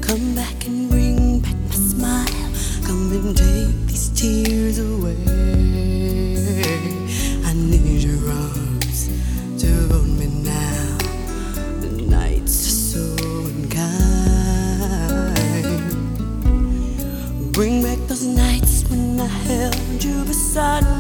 Come back and bring back my smile. Come and take these tears away. I need your arms to hold me now. The nights are so unkind. Bring back those nights when I held you beside me.